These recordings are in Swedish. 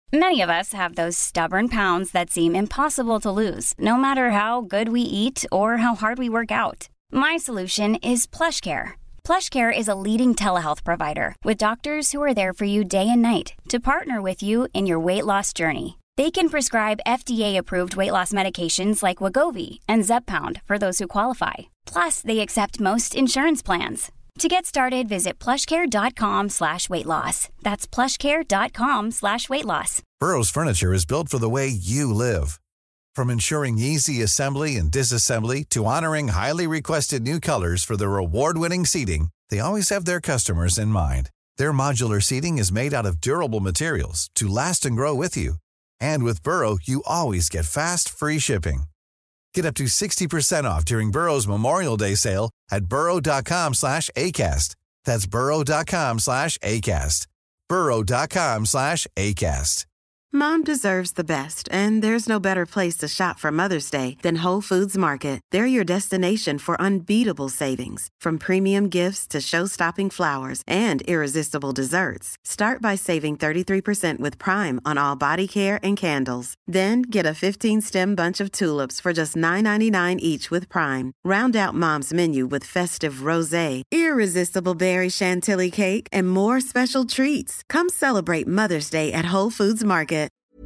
Many of us have those stubborn pounds that seem impossible to lose, no matter how good we eat or how hard we work out. My solution is PlushCare. PlushCare is a leading telehealth provider with doctors who are there for you day and night to partner with you in your weight loss journey. They can prescribe FDA-approved weight loss medications like Wegovy and Zepbound for those who qualify. Plus, they accept most insurance plans. To get started, visit plushcare.com/weightloss. That's plushcare.com/weightloss. Burrow's furniture is built for the way you live. From ensuring easy assembly and disassembly to honoring highly requested new colors for their award-winning seating, they always have their customers in mind. Their modular seating is made out of durable materials to last and grow with you. And with Burrow, you always get fast, free shipping. Get up to 60% off during Burrow's Memorial Day sale at burrow.com/ACAST. That's burrow.com/ACAST. burrow.com/ACAST. Mom deserves the best, and there's no better place to shop for Mother's Day than Whole Foods Market. They're your destination for unbeatable savings, from premium gifts to show-stopping flowers and irresistible desserts. Start by saving 33% with Prime on all body care and candles. Then get a 15-stem bunch of tulips for just $9.99 each with Prime. Round out Mom's menu with festive rosé, irresistible berry chantilly cake, and more special treats. Come celebrate Mother's Day at Whole Foods Market.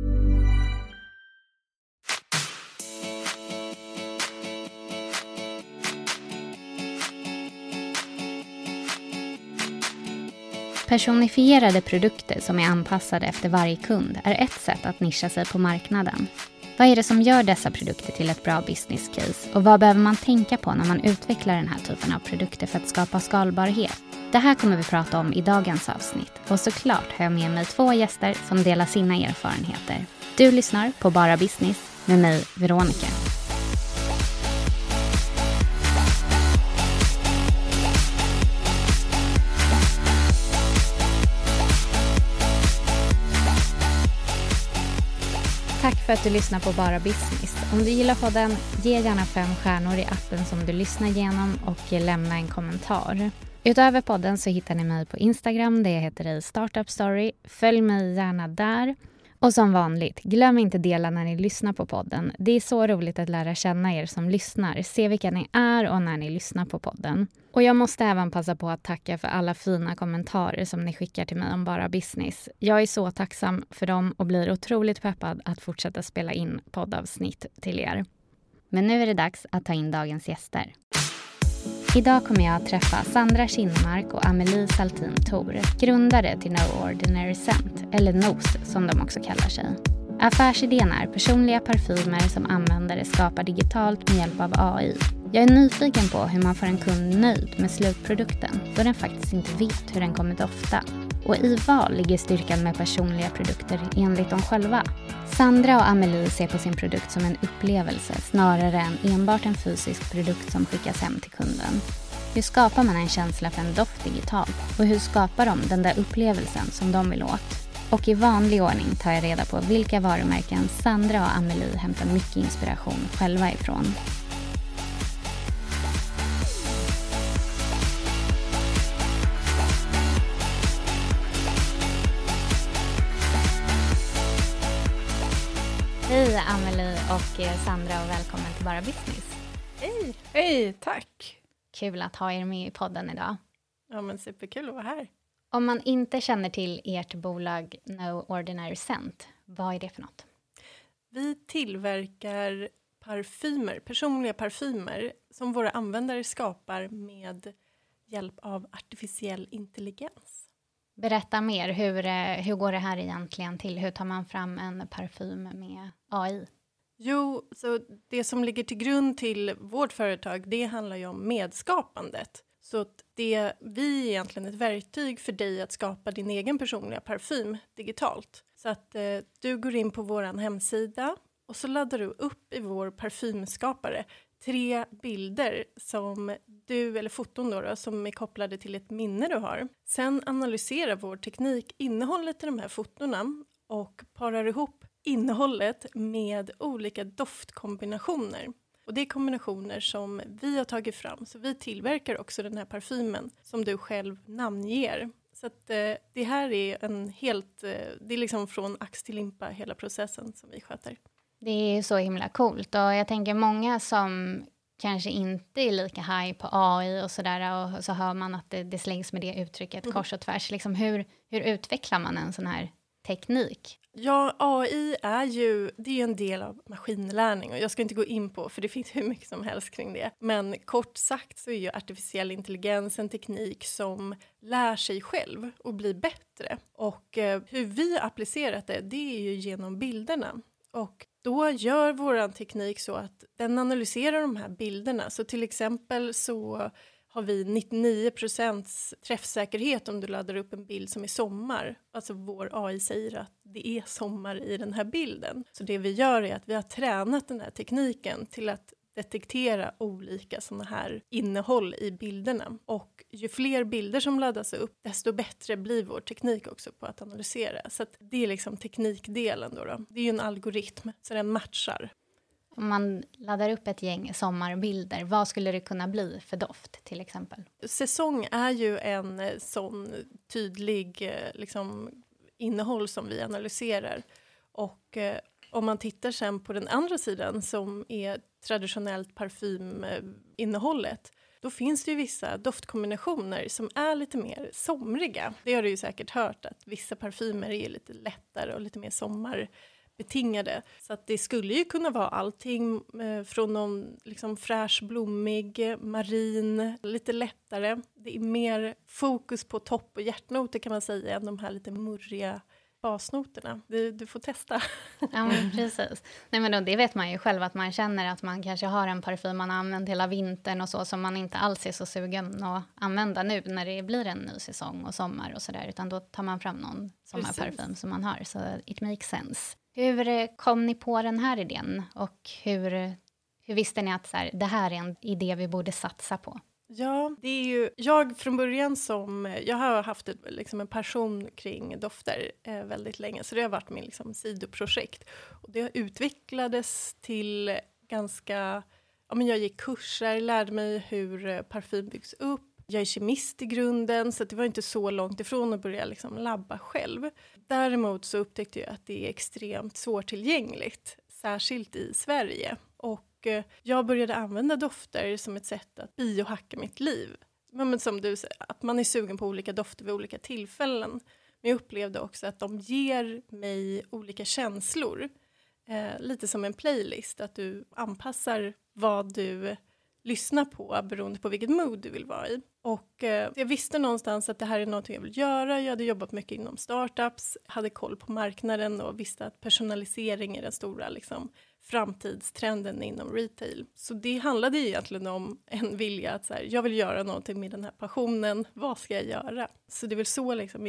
Personifierade produkter som är anpassade efter varje kund är ett sätt att nischa sig på marknaden. Vad är det som gör dessa produkter till ett bra business case? Och vad behöver man tänka på när man utvecklar den här typen av produkter för att skapa skalbarhet? Det här kommer vi prata om i dagens avsnitt. Och såklart har jag med mig 2 gäster som delar sina erfarenheter. Du lyssnar på Bara Business med mig, Veronica. Tack för att du lyssnar på Bara Business. Om du gillar podden, ge gärna 5 stjärnor i appen som du lyssnar igenom och lämna en kommentar. Utöver podden så hittar ni mig på Instagram där jag heter i Startup Story. Följ mig gärna där. Och som vanligt, glöm inte dela när ni lyssnar på podden. Det är så roligt att lära känna er som lyssnar. Se vilka ni är och när ni lyssnar på podden. Och jag måste även passa på att tacka för alla fina kommentarer som ni skickar till mig om Bara Business. Jag är så tacksam för dem och blir otroligt peppad att fortsätta spela in poddavsnitt till er. Men nu är det dags att ta in dagens gäster. Idag kommer jag att träffa Sandra Kinmark och Amelie Saltin Thor, grundare till No Ordinary Scent, eller NOS som de också kallar sig. Affärsidén är personliga parfymer som användare skapar digitalt med hjälp av AI. Jag är nyfiken på hur man får en kund nöjd med slutprodukten, då den faktiskt inte vet hur den kommer dofta. Och i vad ligger styrkan med personliga produkter enligt dem själva? Sandra och Amelie ser på sin produkt som en upplevelse snarare än enbart en fysisk produkt som skickas hem till kunden. Hur skapar man en känsla för en doft digitalt? Och hur skapar de den där upplevelsen som de vill åt? Och i vanlig ordning tar jag reda på vilka varumärken Sandra och Amelie hämtar mycket inspiration själva ifrån. Hej Amelie och Sandra och välkommen till Bara Business. Hej! Hej, tack! Kul att ha er med i podden idag. Ja, men superkul att vara här. Om man inte känner till ert bolag No Ordinary Scent, vad är det för något? Vi tillverkar parfymer, personliga parfymer som våra användare skapar med hjälp av artificiell intelligens. Berätta mer, hur går det här egentligen till? Hur tar man fram en parfym med AI? Jo, så det som ligger till grund till vårt företag, det handlar ju om medskapandet. Så att vi är egentligen ett verktyg för dig att skapa din egen personliga parfym digitalt. Så att du går in på vår hemsida och så laddar du upp i vår parfymskapare 3 bilder som du, eller foton då, som är kopplade till ett minne du har. Sen analyserar vår teknik innehållet i de här fotona och parar ihop innehållet med olika doftkombinationer. Och det är kombinationer som vi har tagit fram. Så vi tillverkar också den här parfymen som du själv namnger. Så att, det här är det är liksom från ax till limpa hela processen som vi sköter. Det är så himla coolt och jag tänker många som kanske inte är lika high på AI och sådär och så hör man att det slängs med det uttrycket kors och tvärs. Liksom hur utvecklar man en sån här teknik? Ja, AI det är ju en del av maskinlärning och jag ska inte gå in på för det finns hur mycket som helst kring det. Men kort sagt så är ju artificiell intelligens en teknik som lär sig själv och blir bättre. Och hur vi har applicerat det är ju genom bilderna. Och då gör vår teknik så att den analyserar de här bilderna. Så till exempel så har vi 99% träffsäkerhet om du laddar upp en bild som är sommar. Alltså vår AI säger att det är sommar i den här bilden. Så det vi gör är att vi har tränat den här tekniken till att detektera olika sådana här innehåll i bilderna. Och ju fler bilder som laddas upp, desto bättre blir vår teknik också på att analysera. Så att det är liksom teknikdelen då. Det är ju en algoritm, så den matchar. Om man laddar upp ett gäng sommarbilder, vad skulle det kunna bli för doft till exempel? Säsong är ju en sån tydlig liksom, innehåll som vi analyserar. Och om man tittar sen på den andra sidan som är traditionellt parfyminnehållet, då finns det ju vissa doftkombinationer som är lite mer somriga. Det har du ju säkert hört att vissa parfymer är lite lättare och lite mer sommarbetingade. Så att det skulle ju kunna vara allting från någon liksom fräsch, blommig, marin, lite lättare. Det är mer fokus på topp- och hjärtnoter kan man säga än de här lite murriga basnoterna. Du får testa. Ja, men precis. Nej, men då, det vet man ju själv att man känner att man kanske har en parfym man har använt hela vintern och så som man inte alls är så sugen att använda nu när det blir en ny säsong och sommar och sådär. Utan då tar man fram någon sommarparfym som man har. Så it makes sense. Hur kom ni på den här idén och hur visste ni att så här, det här är en idé vi borde satsa på? Ja, det är ju jag från början jag har haft en passion kring dofter väldigt länge. Så det har varit min liksom, sidoprojekt. Och det utvecklades till ganska, jag gick kurser, lärde mig hur parfym byggs upp. Jag är kemist i grunden så det var inte så långt ifrån att börja liksom, labba själv. Däremot så upptäckte jag att det är extremt svårtillgängligt, särskilt i Sverige. Och jag började använda dofter som ett sätt att biohacka mitt liv. Men som du säger, att man är sugen på olika dofter vid olika tillfällen. Men jag upplevde också att de ger mig olika känslor. Lite som en playlist, att du anpassar vad du lyssnar på beroende på vilket mood du vill vara i. Och jag visste någonstans att det här är något jag vill göra. Jag hade jobbat mycket inom startups, hade koll på marknaden och visste att personalisering är den stora liksom, framtidstrenden inom retail. Så det handlade egentligen om en vilja att så här, jag vill göra någonting med den här passionen. Vad ska jag göra? Så det är väl så liksom,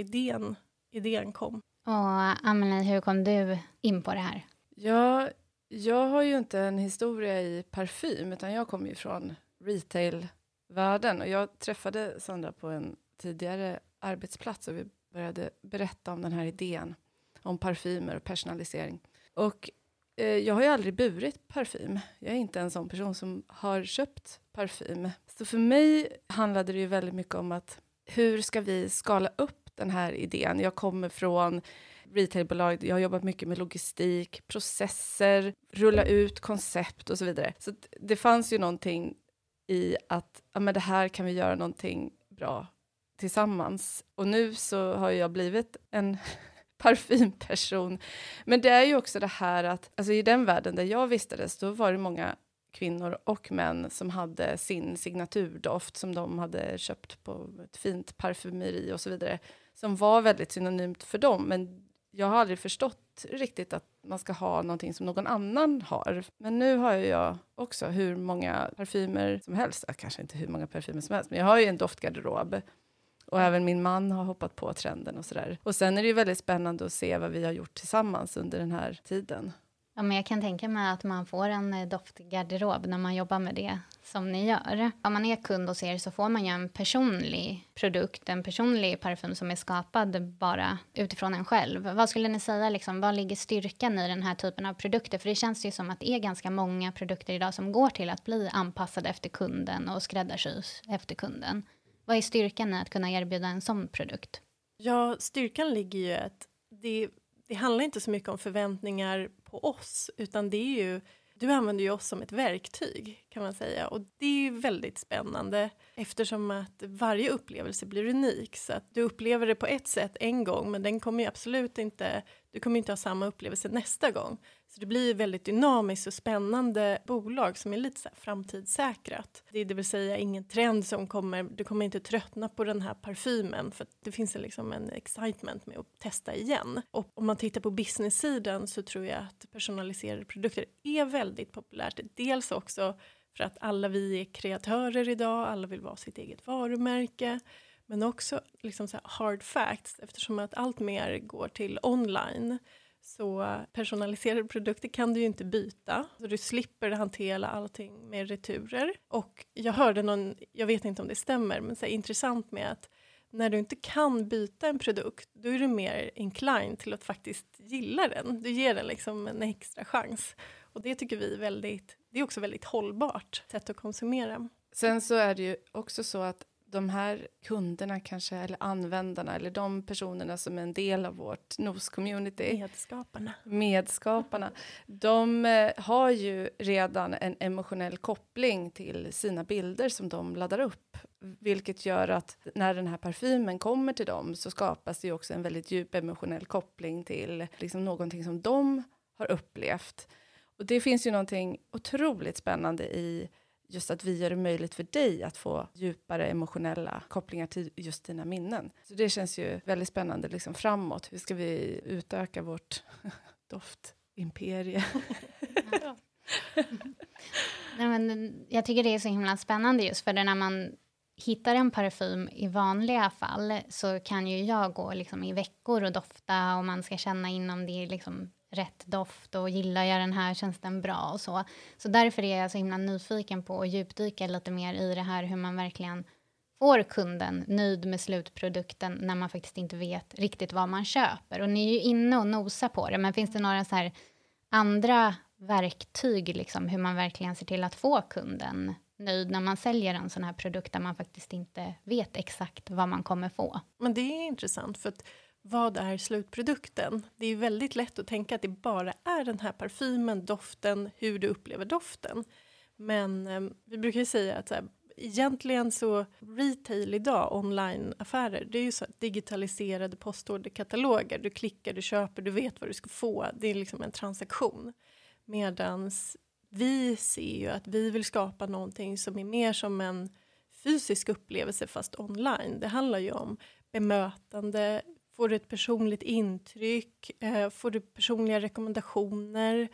idén kom. Och Amelie, hur kom du in på det här? Ja, jag har ju inte en historia i parfym utan jag kommer ju från retailvärlden. Och jag träffade Sandra på en tidigare arbetsplats och vi började berätta om den här idén om parfymer och personalisering. Och jag har ju aldrig burit parfym. Jag är inte en sån person som har köpt parfym. Så för mig handlade det ju väldigt mycket om att hur ska vi skala upp den här idén? Jag kommer från retailbolag, jag har jobbat mycket med logistik, processer, rulla ut koncept och så vidare. Så det fanns ju någonting i att men det här kan vi göra någonting bra tillsammans. Och nu så har jag blivit en parfymperson. Men det är ju också det här att alltså i den världen där jag vistades då var det många kvinnor och män som hade sin signaturdoft som de hade köpt på ett fint parfymeri och så vidare. Som var väldigt synonymt för dem. Men jag har aldrig förstått riktigt att man ska ha någonting som någon annan har. Men nu har jag också hur många parfymer som helst. Kanske inte hur många parfymer som helst. Men jag har ju en doftgarderob. Och även min man har hoppat på trenden och sådär. Och sen är det ju väldigt spännande att se vad vi har gjort tillsammans under den här tiden. Ja, men jag kan tänka mig att man får en doftgarderob när man jobbar med det som ni gör. Om man är kund hos er så får man ju en personlig produkt, en personlig parfym som är skapad bara utifrån en själv. Vad skulle ni säga, liksom, vad ligger styrkan i den här typen av produkter? För det känns ju som att det är ganska många produkter idag som går till att bli anpassade efter kunden och skräddarsys efter kunden. Vad är styrkan i att kunna erbjuda en sån produkt? Ja, styrkan ligger ju att det handlar inte så mycket om förväntningar på oss, utan det är ju, du använder ju oss som ett verktyg kan man säga, och det är ju väldigt spännande eftersom att varje upplevelse blir unik, så att du upplever det på ett sätt en gång, men den kommer ju absolut inte, du kommer inte ha samma upplevelse nästa gång. Så det blir ju väldigt dynamiskt och spännande bolag som är lite så här framtidssäkrat. Det vill säga ingen trend som kommer, du kommer inte tröttna på den här parfymen för att det finns liksom en excitement med att testa igen. Och om man tittar på business-sidan så tror jag att personaliserade produkter är väldigt populärt. Dels också för att alla vi är kreatörer idag, alla vill vara sitt eget varumärke. Men också liksom så här hard facts, eftersom att allt mer går till online. Så personaliserade produkter kan du ju inte byta. Så du slipper hantera allting med returer. Och jag hörde någon, jag vet inte om det stämmer, men så är intressant med att när du inte kan byta en produkt, då är du mer inclined till att faktiskt gilla den. Du ger den liksom en extra chans. Och det tycker vi det är också väldigt hållbart sätt att konsumera. Sen så är det ju också så att de här kunderna kanske, eller användarna, eller de personerna som är en del av vårt NOS-community. Medskaparna. De har ju redan en emotionell koppling till sina bilder som de laddar upp. Vilket gör att när den här parfymen kommer till dem så skapas det ju också en väldigt djup emotionell koppling till liksom någonting som de har upplevt. Och det finns ju någonting otroligt spännande i just att vi gör det möjligt för dig att få djupare emotionella kopplingar till just dina minnen. Så det känns ju väldigt spännande liksom framåt. Hur ska vi utöka vårt doftimperie? Ja. Nej, men jag tycker det är så himla spännande just för det när man hittar en parfym i vanliga fall så kan ju jag gå liksom i veckor och dofta och man ska känna in om det är liksom rätt doft och gillar jag den här, känns den bra och så. Så därför är jag så himla nyfiken på att djupdyka lite mer i det här hur man verkligen får kunden nöjd med slutprodukten när man faktiskt inte vet riktigt vad man köper. Och ni är ju inne och nosar på det, men finns det några så här andra verktyg liksom hur man verkligen ser till att få kunden nöjd när man säljer en sån här produkt där man faktiskt inte vet exakt vad man kommer få? Men det är intressant för att vad är slutprodukten? Det är väldigt lätt att tänka att det bara är den här parfymen, doften, hur du upplever doften. Men vi brukar ju säga att så här, egentligen så retail idag, online-affärer, det är ju så digitaliserade postorderkataloger. Du klickar, du köper, du vet vad du ska få. Det är liksom en transaktion. Medans vi ser ju att vi vill skapa någonting som är mer som en fysisk upplevelse fast online. Det handlar ju om bemötande. Får du ett personligt intryck? Får du personliga rekommendationer?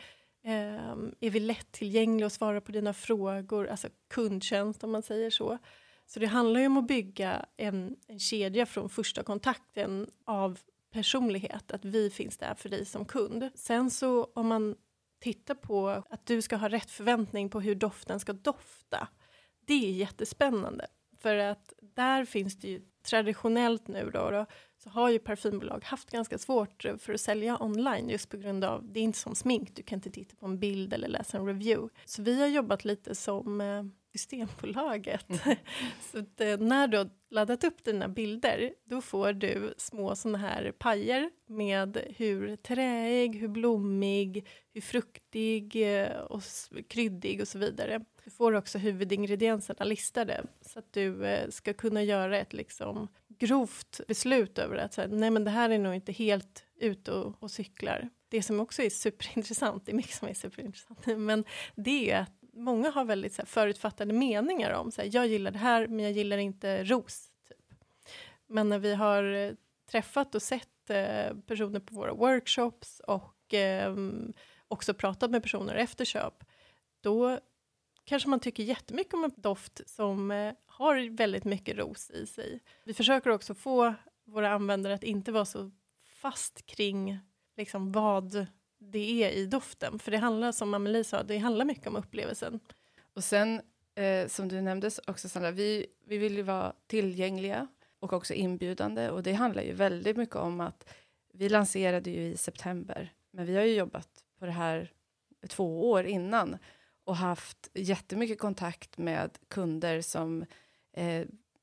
Är vi lättillgängliga och svara på dina frågor? Alltså kundtjänst om man säger så. Så det handlar ju om att bygga en kedja från första kontakten av personlighet. Att vi finns där för dig som kund. Sen så om man tittar på att du ska ha rätt förväntning på hur doften ska dofta. Det är jättespännande. För att där finns det ju traditionellt nu då så har ju parfymbolag haft ganska svårt för att sälja online just på grund av, det är inte som smink, du kan inte titta på en bild eller läsa en review. Så vi har jobbat lite som Systembolaget. Så att, när du har laddat upp dina bilder, då får du små såna här pajer med hur träig, hur blommig, hur fruktig och kryddig och så vidare. Du får också huvudingredienserna listade så att du ska kunna göra ett liksom grovt beslut över att säga, nej men det här är nog inte helt ute och cyklar. Det som också är superintressant, det är mycket som är superintressant, men det är att många har väldigt så här, förutfattade meningar om så här, jag gillar det här men jag gillar inte ros. Typ. Men när vi har träffat och sett personer på våra workshops och också pratat med personer efter köp, då kanske man tycker jättemycket om en doft som har väldigt mycket ros i sig. Vi försöker också få våra användare att inte vara så fast kring liksom, vad det är i doften. För det handlar, som Amelie sa, det handlar mycket om upplevelsen. Och sen, som du nämnde också Sandra, vi vill ju vara tillgängliga och också inbjudande. Och det handlar ju väldigt mycket om att vi lanserade ju i september. Men vi har ju jobbat på det här 2 år innan. Och haft jättemycket kontakt med kunder som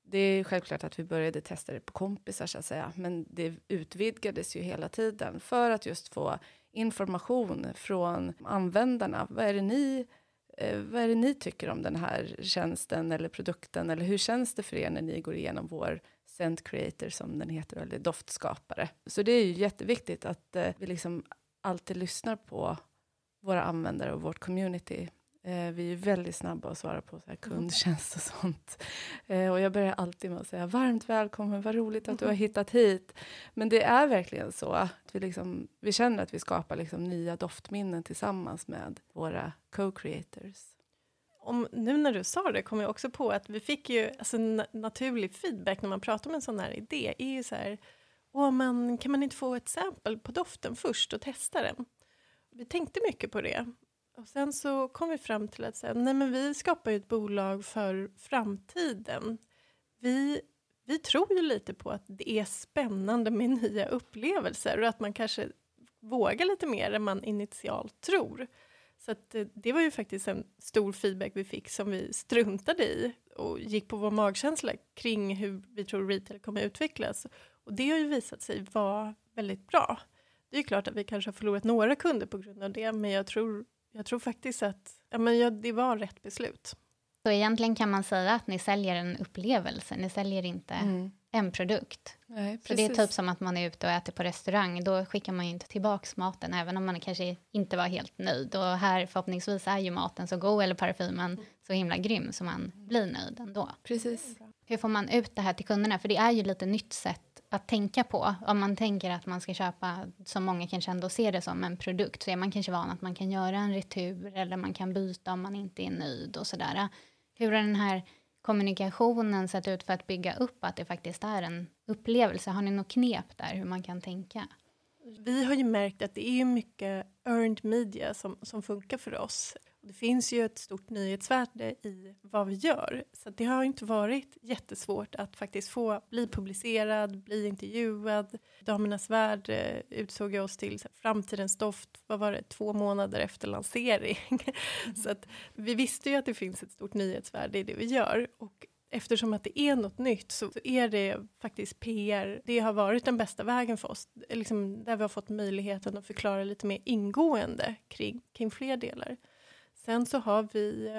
det är självklart att vi började testa det på kompisar så att säga. Men det utvidgades ju hela tiden för att just få information från användarna. Vad är det ni tycker om den här tjänsten eller produkten? Eller hur känns det för er när ni går igenom vår Scent Creator som den heter, eller doftskapare? Så det är ju jätteviktigt att vi liksom alltid lyssnar på våra användare och vårt community. Vi är väldigt snabba att svara på så här kundtjänst och sånt. Och jag börjar alltid med att säga varmt välkommen, vad roligt att du har hittat hit. Men det är verkligen så att vi känner att vi skapar liksom nya doftminnen tillsammans med våra co-creators. Nu när du sa det kom jag också på att vi fick ju naturlig feedback när man pratar om en sån här idé. Är ju så här, kan man inte få ett sample på doften först och testa den? Vi tänkte mycket på det. Och sen så kom vi fram till att säga, nej men vi skapar ju ett bolag för framtiden. Vi tror ju lite på att det är spännande med nya upplevelser och att man kanske vågar lite mer än man initialt tror. Så att det var ju faktiskt en stor feedback vi fick som vi struntade i och gick på vår magkänsla kring hur vi tror retail kommer utvecklas. Och det har ju visat sig vara väldigt bra. Det är klart att vi kanske har förlorat några kunder på grund av det, men jag tror faktiskt att det var rätt beslut. Så egentligen kan man säga att ni säljer en upplevelse. Ni säljer inte en produkt. Nej, så det är typ som att man är ute och äter på restaurang. Då skickar man ju inte tillbaka maten även om man kanske inte var helt nöjd. Och här förhoppningsvis är ju maten så god eller parfymen så himla grym så man blir nöjd ändå. Precis. Hur får man ut det här till kunderna? För det är ju lite nytt sätt att tänka på. Om man tänker att man ska köpa, som många kanske ändå ser det som en produkt, så är man kanske van att man kan göra en retur eller man kan byta om man inte är nöjd och sådär. Hur har den här kommunikationen sett ut för att bygga upp att det faktiskt är en upplevelse? Har ni något knep där hur man kan tänka? Vi har ju märkt att det är mycket earned media som funkar för oss. Det finns ju ett stort nyhetsvärde i vad vi gör. Så det har inte varit jättesvårt att faktiskt få bli publicerad, bli intervjuad. Damernas Värld utsåg oss till framtidens doft, 2 månader efter lansering. Så att vi visste ju att det finns ett stort nyhetsvärde i det vi gör. Och eftersom att det är något nytt så är det faktiskt PR. Det har varit den bästa vägen för oss. Där vi har fått möjligheten att förklara lite mer ingående kring fler delar. Sen så har vi,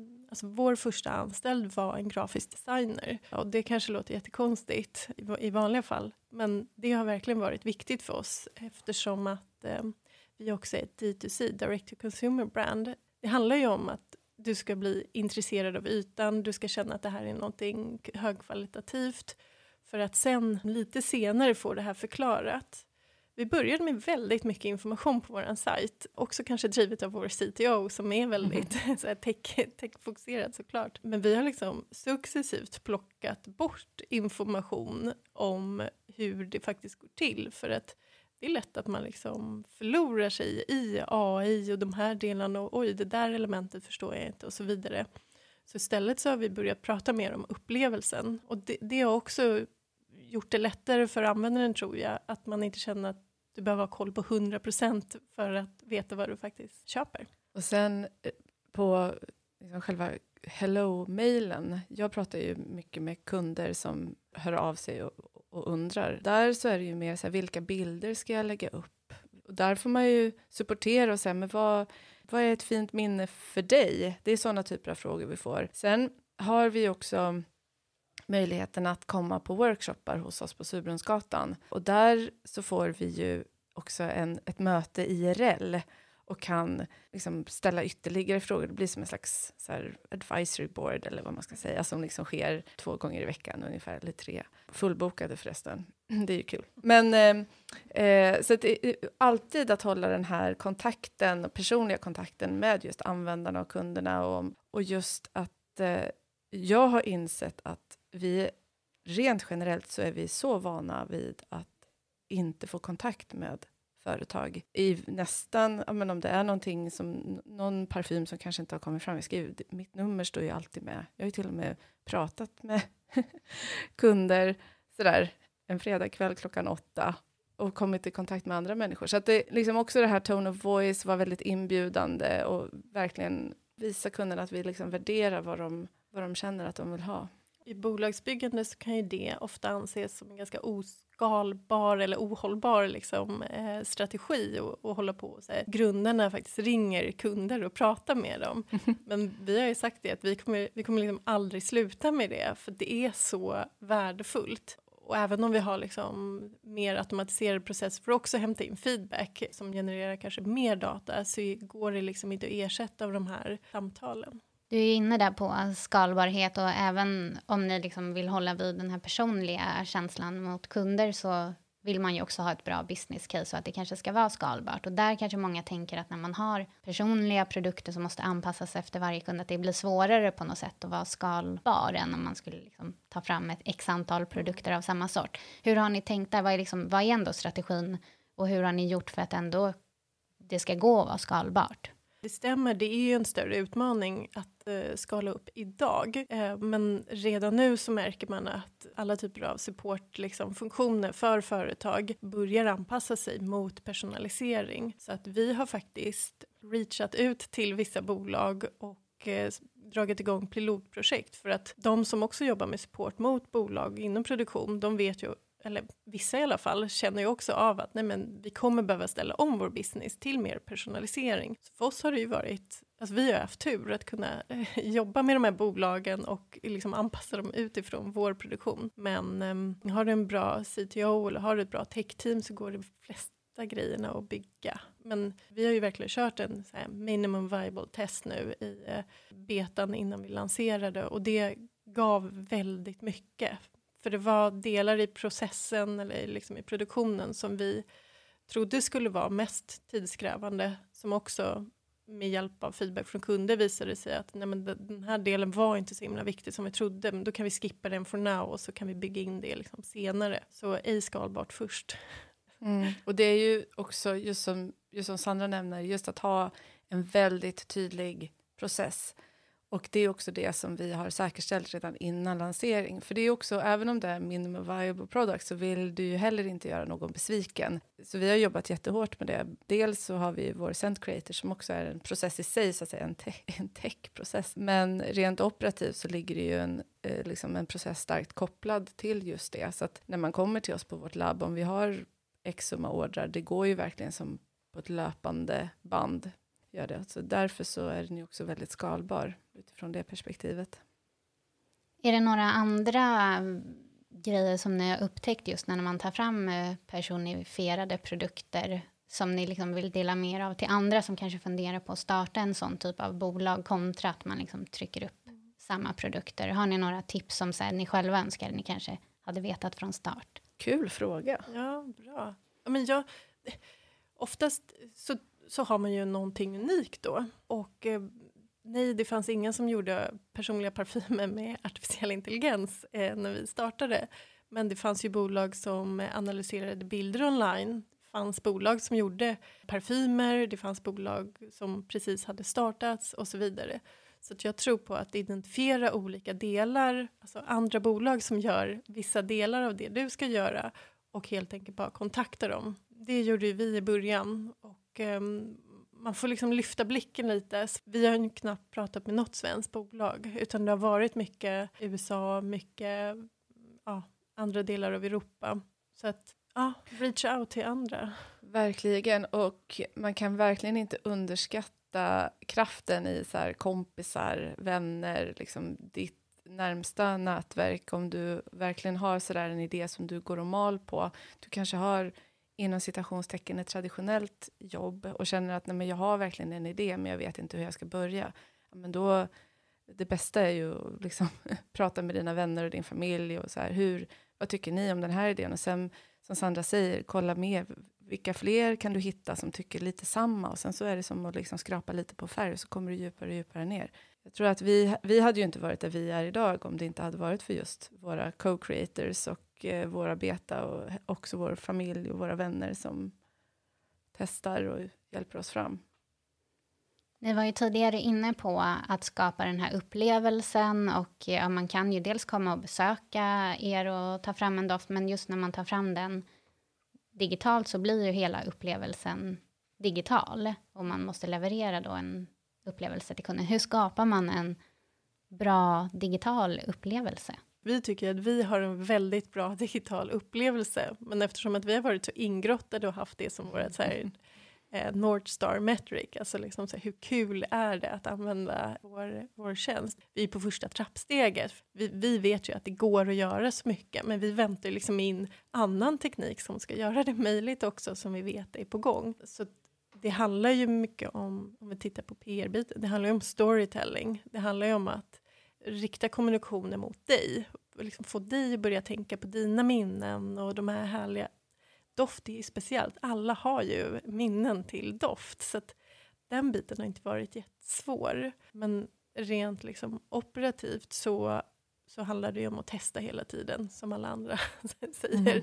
vår första anställd var en grafisk designer. Och det kanske låter jättekonstigt i vanliga fall. Men det har verkligen varit viktigt för oss eftersom att vi också är ett D2C, Direct to Consumer brand. Det handlar ju om att du ska bli intresserad av ytan, du ska känna att det här är någonting högkvalitativt. För att sen lite senare få det här förklarat. Vi började med väldigt mycket information på vår sajt. Också kanske drivet av vår CTO som är väldigt tech-fokuserad såklart. Men vi har successivt plockat bort information om hur det faktiskt går till. För att det är lätt att man förlorar sig i AI och de här delarna. Och oj, det där elementet förstår jag inte och så vidare. Så istället så har vi börjat prata mer om upplevelsen. Och det har också gjort det lättare för användaren tror jag. Att man inte känner att du behöver ha koll på 100% för att veta vad du faktiskt köper. Och sen på själva hello-mailen. Jag pratar ju mycket med kunder som hör av sig och undrar. Där så är det ju mer så här, vilka bilder ska jag lägga upp? Och där får man ju supportera och säga, men vad är ett fint minne för dig? Det är sådana typer av frågor vi får. Sen har vi också möjligheten att komma på workshoppar hos oss på Surbrunnsgatan. Och där så får vi ju också ett möte IRL och kan ställa ytterligare frågor. Det blir som en slags så här advisory board eller vad man ska säga som sker 2 gånger i veckan ungefär, eller 3. Fullbokade förresten. Det är ju kul. Men så att alltid att hålla den här kontakten, personliga kontakten med just användarna och kunderna och just att jag har insett att vi rent generellt så är vi så vana vid att inte få kontakt med företag. I nästan, om det är någonting som, någon parfym som kanske inte har kommit fram. Mitt nummer står ju alltid med. Jag har ju till och med pratat med kunder sådär en fredagkväll 8:00 och kommit i kontakt med andra människor. Så att det också det här tone of voice var väldigt inbjudande och verkligen visa kunderna att vi värderar vad de känner att de vill ha. i bolagsbyggande så kan ju det ofta anses som en ganska oskalbar eller ohållbar liksom, strategi och hålla på. Så här, grundarna faktiskt ringer kunder och pratar med dem. Men vi har ju sagt det att vi kommer liksom aldrig sluta med det, för det är så värdefullt. Och även om vi har liksom mer automatiserade processer för att också hämta in feedback som genererar kanske mer data, så går det liksom inte att ersätta av de här samtalen. Du är inne där på skalbarhet, och även om ni liksom vill hålla vid den här personliga känslan mot kunder, så vill man ju också ha ett bra business case så att det kanske ska vara skalbart. Och där kanske många tänker att när man har personliga produkter som måste anpassas efter varje kund, att det blir svårare på något sätt att vara skalbar än om man skulle liksom ta fram ett x antal produkter av samma sort. Hur har ni tänkt där? Vad är ändå strategin, och hur har ni gjort för att ändå det ska gå att vara skalbart? Det stämmer, det är ju en större utmaning att skala upp idag. Men redan nu så märker man att alla typer av supportfunktioner för företag börjar anpassa sig mot personalisering. Så att vi har faktiskt reachat ut till vissa bolag och dragit igång pilotprojekt. För att de som också jobbar med support mot bolag inom produktion, de vet ju, eller vissa i alla fall, känner ju också av att vi kommer behöva ställa om vår business till mer personalisering. Så för oss har det ju varit, alltså vi har haft tur att kunna jobba med de här bolagen och liksom anpassa dem utifrån vår produktion. Men har du en bra CTO eller har du ett bra tech-team, så går det flesta grejerna att bygga. Men vi har ju verkligen kört en så här minimum viable test nu i betan innan vi lanserade, och det gav väldigt mycket. För det var delar i processen eller liksom i produktionen som vi trodde skulle vara mest tidskrävande, som också med hjälp av feedback från kunder visade sig att den här delen var inte så himla viktig som vi trodde, men då kan vi skippa den for now och så kan vi bygga in det liksom senare. Så ej skalbart först. Och det är ju också just som Sandra nämner, just att ha en väldigt tydlig process. Och det är också det som vi har säkerställt redan innan lansering. För det är också, även om det är minimum viable product, så vill du ju heller inte göra någon besviken. Så vi har jobbat jättehårt med det. Dels så har vi vår Scent Creator som också är en process i sig, så att säga, en tech-process. Men rent operativt så ligger det ju en process starkt kopplad till just det. Så att när man kommer till oss på vårt labb, om vi har x summa ordrar, det går ju verkligen som på ett löpande band. Gör det. Så därför så är den ju också väldigt skalbar utifrån det perspektivet. Är det några andra grejer som ni har upptäckt just när man tar fram personifierade produkter som ni liksom vill dela mer av till andra som kanske funderar på att starta en sån typ av bolag, kontra att man liksom trycker upp samma produkter? Har ni några tips som så här, ni själva önskar ni kanske hade vetat från start? Kul fråga. Ja, bra. Men oftast så har man ju någonting unikt då. Och nej, det fanns ingen som gjorde personliga parfymer med artificiell intelligens när vi startade. Men det fanns ju bolag som analyserade bilder online. Det fanns bolag som gjorde parfymer. Det fanns bolag som precis hade startats och så vidare. Så att jag tror på att identifiera olika delar, alltså andra bolag som gör vissa delar av det du ska göra, och helt enkelt bara kontakta dem. Det gjorde vi i början, och man får liksom lyfta blicken lite. Vi har ju knappt pratat med något svenskt bolag, utan det har varit mycket USA, mycket andra delar av Europa. Så att reach out till andra. Verkligen, och man kan verkligen inte underskatta kraften i så här kompisar, vänner, liksom ditt närmsta nätverk. Om du verkligen har så där en idé som du går och mal på. Du kanske har inom citationstecken ett traditionellt jobb och känner att nej, men jag har verkligen en idé, men jag vet inte hur jag ska börja. Ja, men då, det bästa är ju att liksom prata med dina vänner och din familj och så här, vad tycker ni om den här idén? Och sen, som Sandra säger, kolla mer, vilka fler kan du hitta som tycker lite samma, och sen så är det som att liksom skrapa lite på färg, så kommer du djupare och djupare ner. Jag tror att vi hade ju inte varit där vi är idag om det inte hade varit för just våra co-creators och våra beta, och också vår familj och våra vänner som testar och hjälper oss fram. Ni var ju tidigare inne på att skapa den här upplevelsen, och man kan ju dels komma och besöka er och ta fram en doft, men just när man tar fram den digitalt så blir ju hela upplevelsen digital, och man måste leverera då en upplevelse till kunden. Hur skapar man en bra digital upplevelse? Vi tycker att vi har en väldigt bra digital upplevelse. Men eftersom att vi har varit så ingrottade och haft det som vårt så här, North Star metric. Alltså liksom så här, hur kul är det att använda vår tjänst? Vi är på första trappsteget. Vi vet ju att det går att göra så mycket. Men vi väntar liksom in annan teknik som ska göra det möjligt också. Som vi vet är på gång. Så det handlar ju mycket om vi tittar på PR-biten. Det handlar ju om storytelling. Det handlar ju om att rikta kommunikationen mot dig. Liksom få dig att börja tänka på dina minnen och de här härliga. Doft är ju speciellt. Alla har ju minnen till doft. Så att den biten har inte varit jättesvår. Men rent liksom operativt så handlar det ju om att testa hela tiden. Som alla andra säger.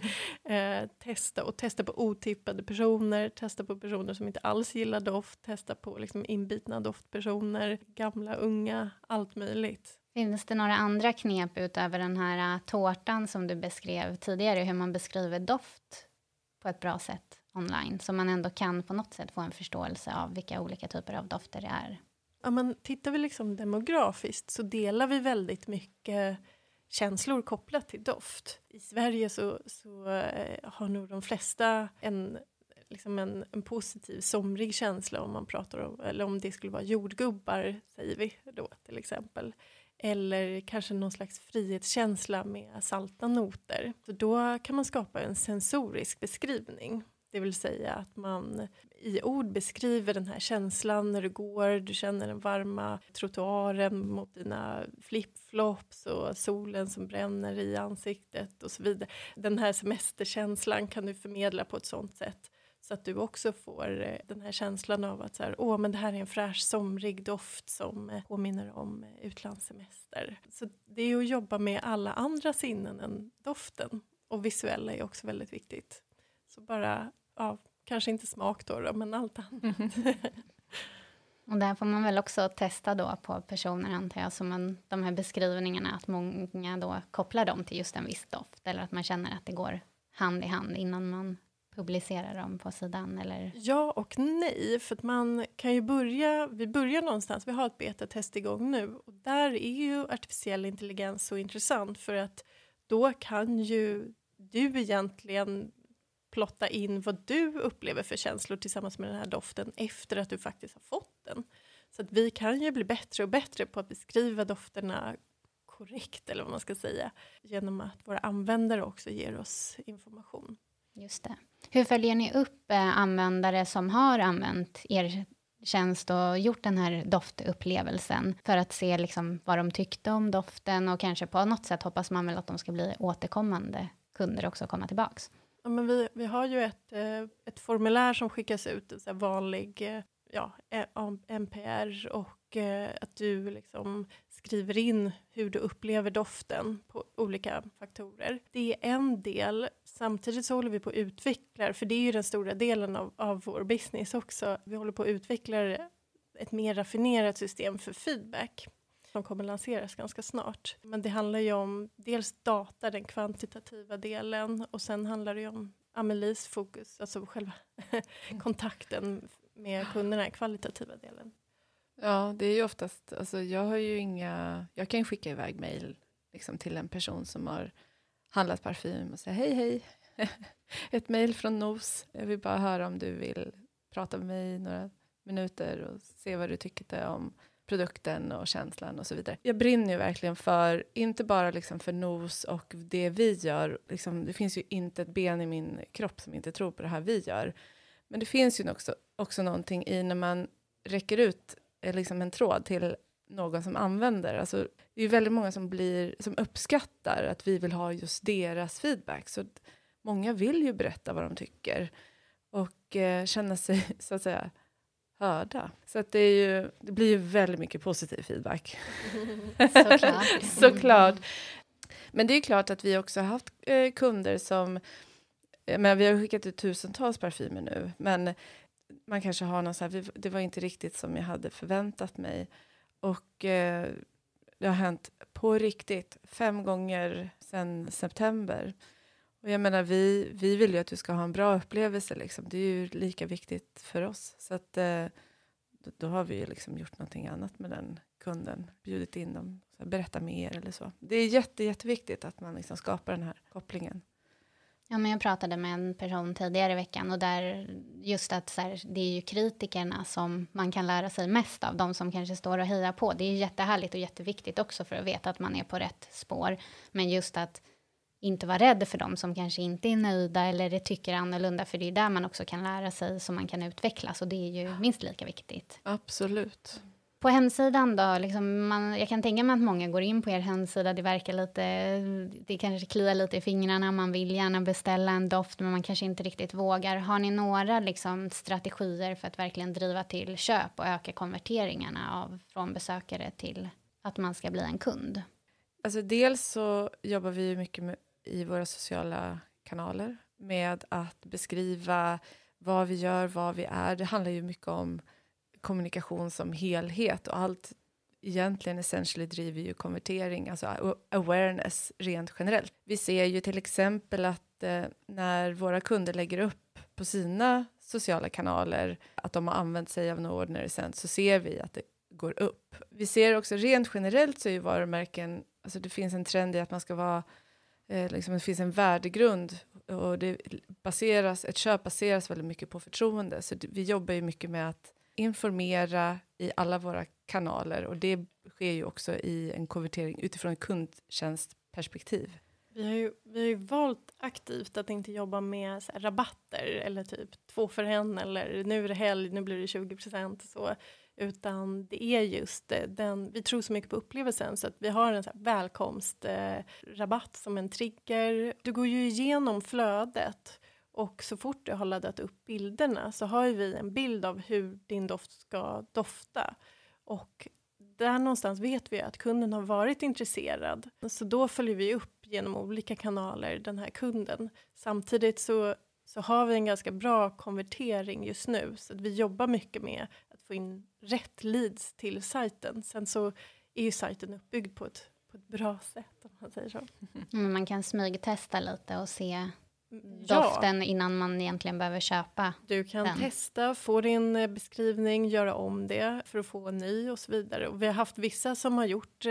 Testa på otippade personer. Testa på personer som inte alls gillar doft. Testa på liksom inbitna doftpersoner. Gamla, unga, allt möjligt. Finns det några andra knep utöver den här tårtan som du beskrev tidigare? Hur man beskriver doft på ett bra sätt online. Så man ändå kan på något sätt få en förståelse av vilka olika typer av dofter det är. Ja, men tittar vi liksom demografiskt så delar vi väldigt mycket känslor kopplat till doft. I Sverige så har nog de flesta en positiv, somrig känsla om man pratar om, eller om det skulle vara jordgubbar, säger vi då till exempel. Eller kanske någon slags frihetskänsla med salta noter. Så då kan man skapa en sensorisk beskrivning. Det vill säga att man i ord beskriver den här känslan när du går. Du känner den varma trottoaren mot dina flipflops och solen som bränner i ansiktet och så vidare. Den här semesterkänslan kan du förmedla på ett sånt sätt. Så att du också får den här känslan av att så här, men det här är en fräsch somrig doft som påminner om utlandssemester. Så det är att jobba med alla andra sinnen än doften. Och visuella är också väldigt viktigt. Så bara, kanske inte smak då, men allt annat. Och där får man väl också testa då på personer, antar jag, som de här beskrivningarna, att många då kopplar dem till just en viss doft. Eller att man känner att det går hand i hand innan man publicerar dem på sidan, eller? Ja och nej, för att man kan ju vi börjar någonstans, vi har ett betatest igång nu och där är ju artificiell intelligens så intressant för att då kan ju du egentligen plotta in vad du upplever för känslor tillsammans med den här doften efter att du faktiskt har fått den. Så att vi kan ju bli bättre och bättre på att beskriva dofterna korrekt, eller vad man ska säga, genom att våra användare också ger oss information. Just det. Hur följer ni upp användare som har använt er tjänst och gjort den här doftupplevelsen för att se liksom vad de tyckte om doften, och kanske på något sätt hoppas man väl att de ska bli återkommande kunder också, komma tillbaks? Ja, men vi har ju ett formulär som skickas ut, en så här vanlig NPR, och att du liksom skriver in hur du upplever doften på olika faktorer. Det är en del. Samtidigt så håller vi på att utveckla, för det är ju den stora delen av vår business också. Vi håller på att utveckla ett mer raffinerat system för feedback som kommer lanseras ganska snart. Men det handlar ju om dels data, den kvantitativa delen, och sen handlar det ju om Amelies fokus, alltså själva kontakten med kunderna, kvalitativa delen. Ja, det är ju oftast, alltså jag kan skicka iväg mejl liksom till en person som har handlat parfym och säga hej, ett mejl från Nos. Jag vill bara höra om du vill prata med mig några minuter och se vad du tyckte om produkten och känslan och så vidare. Jag brinner ju verkligen för, inte bara liksom för Nos och det vi gör. Liksom, det finns ju inte ett ben i min kropp som inte tror på det här vi gör. Men det finns ju också någonting i när man räcker ut liksom en tråd till någon som använder. Alltså, det är ju väldigt många som uppskattar att vi vill ha just deras feedback. Så många vill ju berätta vad de tycker och känna sig så att säga hörda. Så att det blir ju väldigt mycket positiv feedback. Såklart. Men det är klart att vi också har haft kunder som, men vi har skickat ut tusentals parfymer nu, men man kanske har någon så här, det var inte riktigt som jag hade förväntat mig. Och det har hänt på riktigt 5 gånger sedan september. Och jag menar, vi vill ju att du ska ha en bra upplevelse liksom. Det är ju lika viktigt för oss. Så att då har vi ju liksom gjort någonting annat med den kunden. Bjudit in dem, så här, berätta mer eller så. Det är jätteviktigt att man liksom skapar den här kopplingen. Ja, men jag pratade med en person tidigare i veckan och där just att så här, det är ju kritikerna som man kan lära sig mest av, de som kanske står och hejar på. Det är jättehärligt och jätteviktigt också för att veta att man är på rätt spår. Men just att inte vara rädd för dem som kanske inte är nöjda eller det tycker annorlunda, för det är där man också kan lära sig så man kan utvecklas och det är ju minst lika viktigt. Absolut. På hemsidan då, liksom jag kan tänka mig att många går in på er hemsida, det verkar lite, det kanske kliar lite i fingrarna, man vill gärna beställa en doft men man kanske inte riktigt vågar. Har ni några liksom strategier för att verkligen driva till köp och öka konverteringarna från besökare till att man ska bli en kund? Alltså dels så jobbar vi mycket i våra sociala kanaler med att beskriva vad vi gör, vad vi är. Det handlar ju mycket om kommunikation som helhet och allt egentligen essentially driver ju konvertering, alltså awareness rent generellt. Vi ser ju till exempel att när våra kunder lägger upp på sina sociala kanaler att de har använt sig av No Ordinary Scent, så ser vi att det går upp. Vi ser också rent generellt så är ju varumärken, alltså det finns en trend i att man ska vara liksom, det finns en värdegrund och ett köp baseras väldigt mycket på förtroende, så vi jobbar ju mycket med att informera i alla våra kanaler och det sker ju också i en konvertering utifrån ett kundtjänstperspektiv. Vi har ju valt aktivt att inte jobba med så här rabatter eller typ 2 för 1 eller nu är det helg, nu blir det 20% så, utan det är just vi tror så mycket på upplevelsen så att vi har en så här välkomstrabatt som en trigger. Du går ju igenom flödet och så fort du har laddat upp bilderna så har vi en bild av hur din doft ska dofta. Och där någonstans vet vi att kunden har varit intresserad. Så då följer vi upp genom olika kanaler den här kunden. Samtidigt så har vi en ganska bra konvertering just nu. Så att vi jobbar mycket med att få in rätt leads till sajten. Sen så är ju sajten uppbyggd på ett bra sätt om man säger så. Man kan smygtesta lite och se doften innan man egentligen behöver köpa. Du kan den. testa, få din beskrivning, göra om det för att få en ny och så vidare. Och vi har haft vissa som har gjort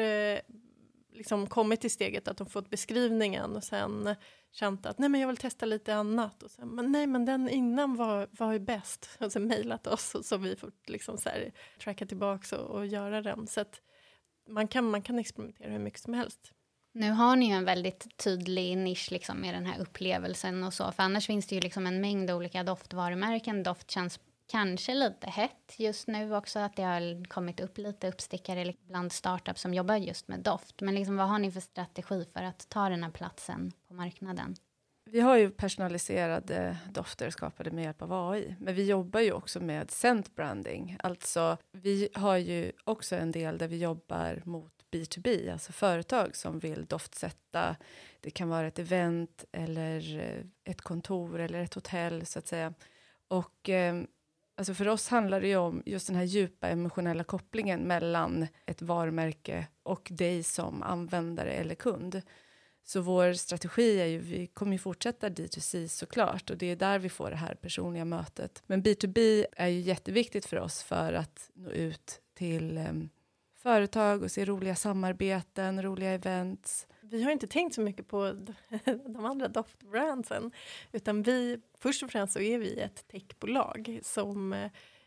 liksom kommit till steget att de fått beskrivningen och sen känt att nej men jag vill testa lite annat och sen men den innan var ju bäst och sen mejlat oss och så vi får liksom så här tracka tillbaka och göra den, så att man kan experimentera hur mycket som helst. Nu har ni ju en väldigt tydlig nisch liksom med den här upplevelsen och så. För annars finns det ju liksom en mängd olika doftvarumärken. Doft känns kanske lite hett just nu också. Att det har kommit upp lite uppstickare bland startups som jobbar just med doft. Men liksom, vad har ni för strategi för att ta den här platsen på marknaden? Vi har ju personaliserade dofter skapade med hjälp av AI. Men vi jobbar ju också med scent branding. Alltså vi har ju också en del där vi jobbar mot B2B, alltså företag som vill doftsätta. Det kan vara ett event eller ett kontor eller ett hotell så att säga. Och alltså för oss handlar det ju om just den här djupa emotionella kopplingen mellan ett varumärke och dig som användare eller kund. Så vår strategi är ju, vi kommer ju fortsätta D2C såklart och det är där vi får det här personliga mötet. Men B2B är ju jätteviktigt för oss för att nå ut till företag och se roliga samarbeten, roliga events. Vi har inte tänkt så mycket på de andra doftbrandsen, utan först och främst så är vi ett techbolag som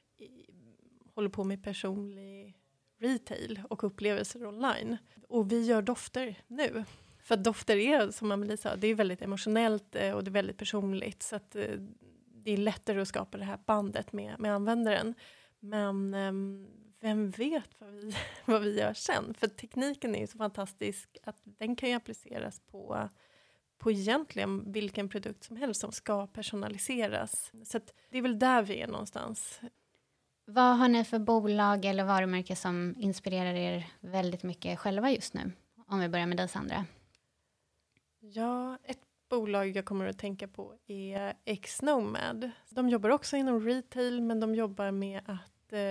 håller på med personlig retail och upplevelser online. Och vi gör dofter nu. För att dofter är, som Amelie sa, det är väldigt emotionellt och det är väldigt personligt. Så att det är lättare att skapa det här bandet med användaren. Men vem vet vad vi gör sen? För tekniken är ju så fantastisk att den kan ju appliceras på egentligen vilken produkt som helst som ska personaliseras. Så att det är väl där vi är någonstans. Vad har ni för bolag eller varumärke som inspirerar er väldigt mycket själva just nu? Om vi börjar med dig, Sandra. Ja, ett bolag jag kommer att tänka på är X-Nomad. De jobbar också inom retail, men de jobbar med att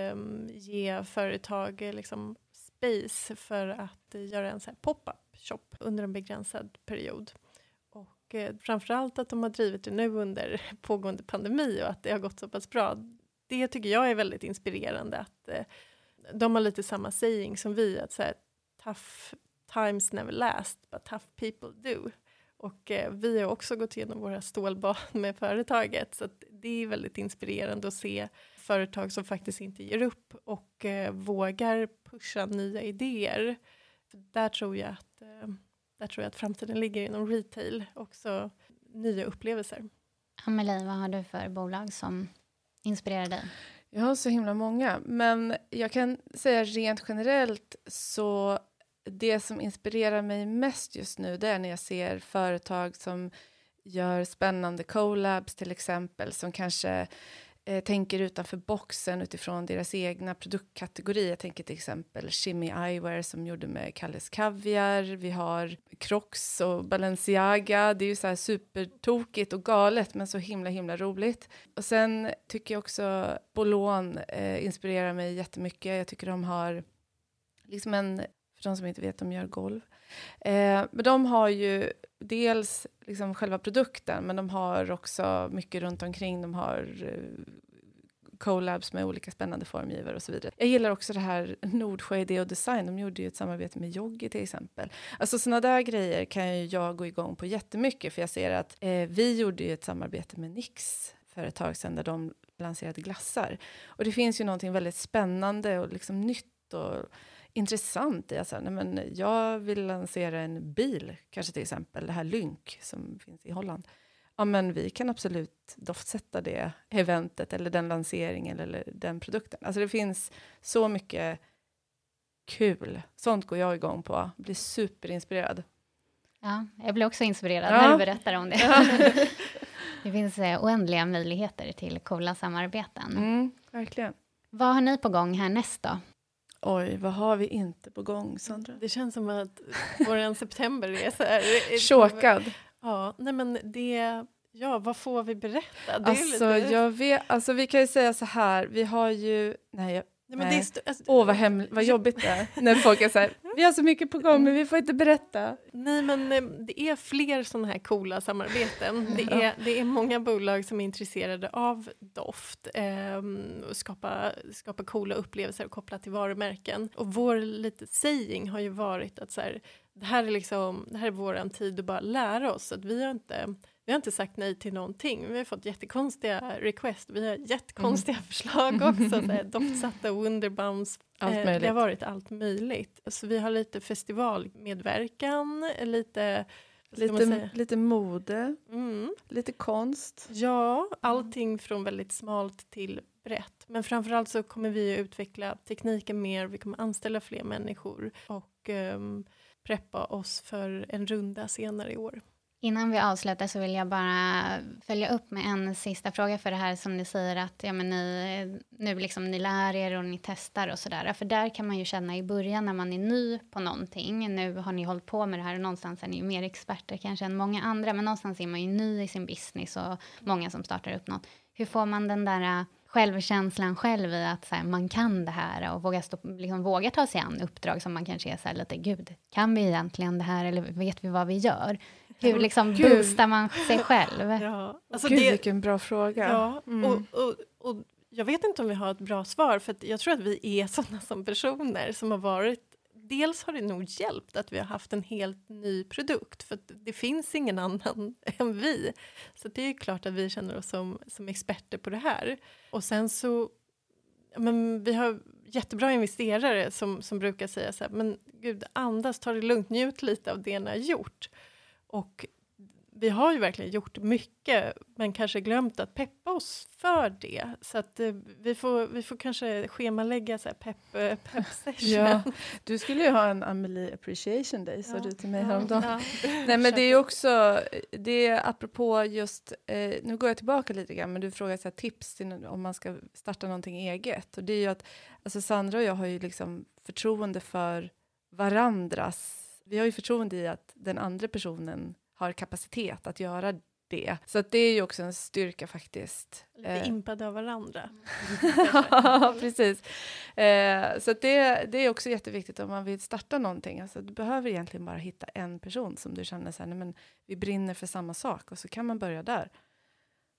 ge företag liksom space för att göra en så här pop-up shop under en begränsad period. Och framförallt att de har drivit det nu under pågående pandemi och att det har gått så pass bra. det tycker jag är väldigt inspirerande. Att de har lite samma saying som vi. Att så här, tough times never last, but tough people do. Och vi har också gått igenom våra stålbad med företaget. Så att det är väldigt inspirerande att se företag som faktiskt inte ger upp. Och vågar pusha nya idéer. För där tror jag att framtiden ligger inom retail. Också nya upplevelser. Amelie, vad har du för bolag som inspirerar dig? Jag har så himla många. Men jag kan säga rent generellt så det som inspirerar mig mest just nu det är när jag ser företag som gör spännande collabs till exempel. Som kanske tänker utanför boxen utifrån deras egna produktkategorier. Jag tänker till exempel Shimmy Eyewear som gjorde med Kalles Kaviar. Vi har Crocs och Balenciaga. Det är ju så här supertokigt och galet men så himla roligt. Och sen tycker jag också Bolon inspirerar mig jättemycket. Jag tycker de har liksom för de som inte vet, de gör golv. Men de har ju dels liksom själva produkten, men de har också mycket runt omkring. De har collabs med olika spännande formgivare och så vidare. Jag gillar också det här Nordsjö Idé och Design. De gjorde ju ett samarbete med Joggi till exempel. Alltså sådana där grejer kan ju jag gå igång på jättemycket. För jag ser att vi gjorde ju ett samarbete med Nix för ett tag sedan där de lanserade glassar. Och det finns ju någonting väldigt spännande och liksom nytt och intressant. Jag vill lansera en bil, kanske till exempel det här Lynk som finns i Holland. Ja, men vi kan absolut doftsätta det eventet eller den lanseringen eller den produkten. Alltså det finns så mycket kul. Sånt går jag igång på. Blir superinspirerad. Ja, jag blir också inspirerad när du berättar om det. Ja. Det finns oändliga möjligheter till coola samarbeten. Verkligen. Vad har ni på gång härnäst då? Oj, vad har vi inte på gång, Sandra? Det känns som att våran september är så här. Chokad. Ja, nej men det... Ja, vad får vi berätta? Det alltså, är lite... jag vet... Alltså, vi kan ju säga så här. Vi har ju... Nej. Men det är vad jobbigt det är. När folk är så här, vi har så mycket på gång men vi får inte berätta. Nej, men det är fler sådana här coola samarbeten. Det är många bolag som är intresserade av doft. Och skapa coola upplevelser kopplat till varumärken. Och vår lite saying har ju varit att så här, det här är våran tid att bara lära oss. Att vi har inte sagt nej till någonting. Vi har fått jättekonstiga request. Vi har jättekonstiga förslag också. Så doftsatta Wunderbaums. Det har varit allt möjligt. Så vi har lite festivalmedverkan. Lite mode. Lite konst. Ja, allting från väldigt smalt till brett. Men framförallt så kommer vi att utveckla tekniken mer. Vi kommer anställa fler människor. Och preppa oss för en runda senare i år. Innan vi avslutar så vill jag bara följa upp med en sista fråga för det här som ni säger att ni lär er och ni testar och sådär. För där kan man ju känna i början när man är ny på någonting. Nu har ni hållit på med det här och någonstans är ni ju mer experter kanske än många andra. Men någonstans är man ju ny i sin business och många som startar upp något. Hur får man den där självkänslan själv i att så här, man kan det här och våga ta sig an uppdrag som man kanske är så här lite, gud, kan vi egentligen det här eller vet vi vad vi gör? Hur boostar man sig själv? Ja, alltså vilken bra fråga. Ja, och jag vet inte om vi har ett bra svar för att jag tror att vi är sådana som personer som har varit. Dels har det nog hjälpt att vi har haft en helt ny produkt för att det finns ingen annan än vi. Så det är klart att vi känner oss som experter på det här. Och sen så, vi har jättebra investerare som brukar säga så här, men gud, andas, ta det lugnt, njut lite av det ni har gjort. Och vi har ju verkligen gjort mycket men kanske glömt att peppa oss för det. Så att vi får kanske schemalägga så här pepp session. Ja, du skulle ju ha en Amelie Appreciation Day, sa du till mig häromdagen. Ja. Nej, men det är också, det är apropå just, nu går jag tillbaka lite grann, men du frågar så här, tips till, om man ska starta någonting eget. Och det är ju att, alltså Sandra och jag har ju liksom förtroende för varandras, vi har ju förtroende i att den andra personen har kapacitet att göra det. Så att det är ju också en styrka faktiskt. Lite impade av varandra. Ja, precis. Så att det är också jätteviktigt om man vill starta någonting. Alltså, du behöver egentligen bara hitta en person som du känner så här, nej, men vi brinner för samma sak. Och så kan man börja där.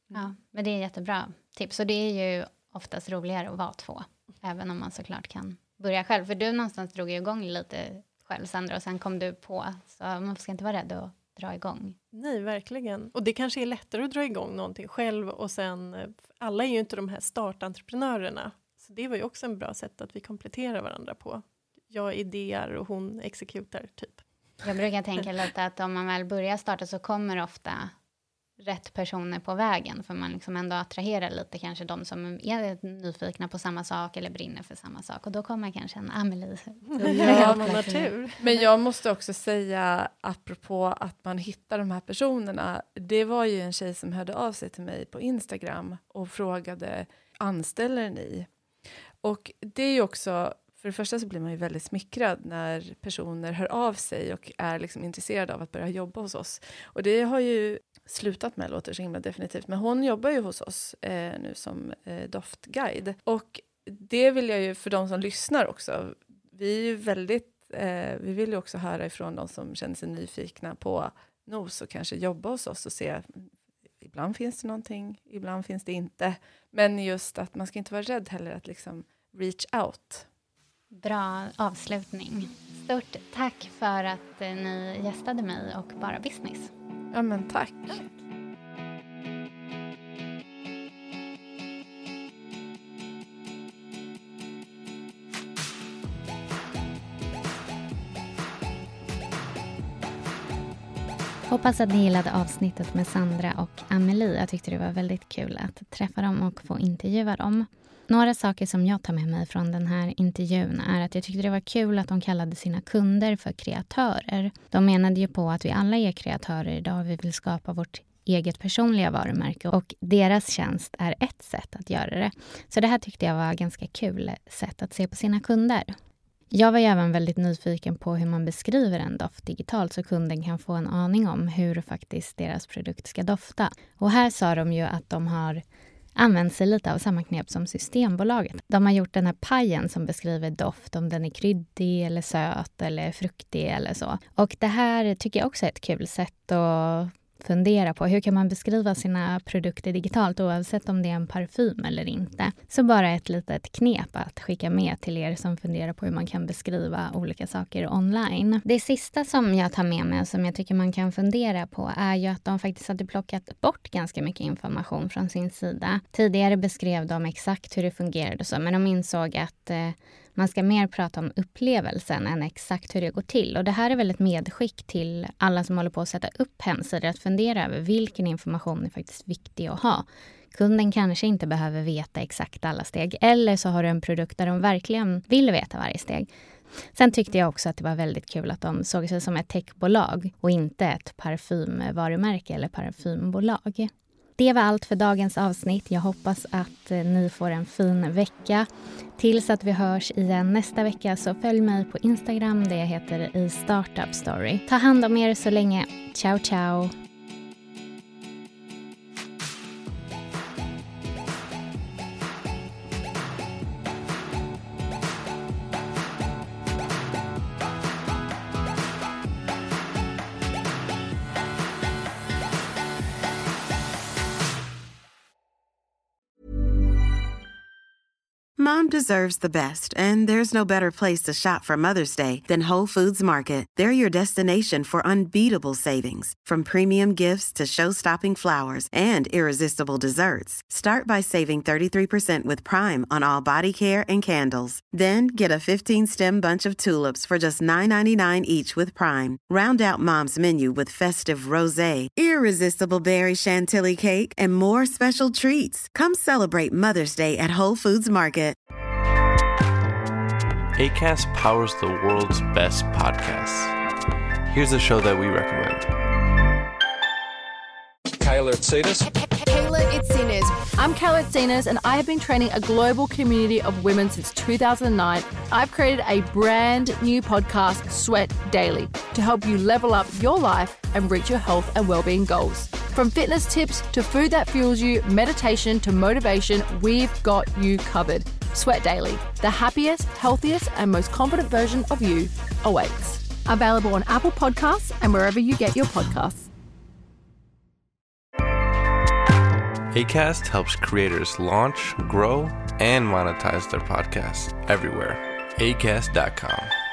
Ja, men det är jättebra tips. Och det är ju oftast roligare att vara 2. Även om man såklart kan börja själv. För du någonstans drog ju igång lite själv, Sandra. Och sen kom du på. Så man ska inte vara rädd att dra igång. Nej, verkligen. Och det kanske är lättare att dra igång någonting själv. Och sen, alla är ju inte de här startentreprenörerna. Så det var ju också en bra sätt att vi kompletterar varandra på. Jag idéer och hon exekutar typ. Jag brukar tänka lite att om man väl börjar starta så kommer ofta rätt personer på vägen. För man liksom ändå attraherar lite kanske de som är nyfikna på samma sak eller brinner för samma sak. Och då kommer kanske en Amelie. Ja, man har tur. Men jag måste också säga, apropå att man hittar de här personerna. Det var ju en tjej som hörde av sig till mig på Instagram och frågade, anställer ni? Och det är ju också, för det första så blir man ju väldigt smickrad när personer hör av sig och är liksom intresserade av att börja jobba hos oss. Och det har ju slutat med, låter så himla definitivt. Men hon jobbar ju hos oss nu som doftguide. Och det vill jag ju för de som lyssnar också. Vi är ju väldigt, vi vill ju också höra ifrån de som känner sig nyfikna på nos och kanske jobba hos oss och se. Ibland finns det någonting, ibland finns det inte. Men just att man ska inte vara rädd heller att liksom reach out. Bra avslutning. Stort tack för att ni gästade mig och Bara Business. Ja, men tack. Hoppas att ni gillade avsnittet med Sandra och Amelie. Jag tyckte det var väldigt kul att träffa dem och få intervjua dem. Några saker som jag tar med mig från den här intervjun är att jag tyckte det var kul att de kallade sina kunder för kreatörer. De menade ju på att vi alla är kreatörer idag. Vi vill skapa vårt eget personliga varumärke och deras tjänst är ett sätt att göra det. Så det här tyckte jag var ganska kul sätt att se på sina kunder. Jag var ju även väldigt nyfiken på hur man beskriver en doft digitalt så kunden kan få en aning om hur faktiskt deras produkt ska dofta. Och här sa de ju att de har använt sig lite av samma knep som Systembolaget. De har gjort den här pajen som beskriver doft, om den är kryddig eller söt eller fruktig eller så. Och det här tycker jag också är ett kul sätt att fundera på. Hur kan man beskriva sina produkter digitalt oavsett om det är en parfym eller inte? Så bara ett litet knep att skicka med till er som funderar på hur man kan beskriva olika saker online. Det sista som jag tar med mig och som jag tycker man kan fundera på är ju att de faktiskt hade plockat bort ganska mycket information från sin sida. Tidigare beskrev de exakt hur det fungerade och så, men de insåg att man ska mer prata om upplevelsen än exakt hur det går till. Och det här är väl ett medskick till alla som håller på att sätta upp hemsidor att fundera över vilken information är faktiskt viktig att ha. Kunden kanske inte behöver veta exakt alla steg. Eller så har du en produkt där de verkligen vill veta varje steg. Sen tyckte jag också att det var väldigt kul att de såg sig som ett techbolag och inte ett parfymvarumärke eller parfymbolag. Det var allt för dagens avsnitt. Jag hoppas att ni får en fin vecka. Tills att vi hörs igen nästa vecka så följ mig på Instagram där jag heter i Startup Story. Ta hand om er så länge. Ciao, ciao! Mom deserves the best, and there's no better place to shop for Mother's Day than Whole Foods Market. They're your destination for unbeatable savings, from premium gifts to show-stopping flowers and irresistible desserts. Start by saving 33% with Prime on all body care and candles. Then get a 15-stem bunch of tulips for just $9.99 each with Prime. Round out Mom's menu with festive rosé, irresistible berry chantilly cake, and more special treats. Come celebrate Mother's Day at Whole Foods Market. Acast powers the world's best podcasts. Here's a show that we recommend. Kayla Itsinas. Kayla Itsinas. I'm Kayla Itsinas, and I have been training a global community of women since 2009. I've created a brand new podcast, Sweat Daily, to help you level up your life and reach your health and well-being goals. From fitness tips to food that fuels you, meditation to motivation, we've got you covered. Sweat Daily, the happiest, healthiest, and most confident version of you awaits. Available on Apple Podcasts and wherever you get your podcasts. Acast helps creators launch, grow, and monetize their podcasts everywhere. Acast.com.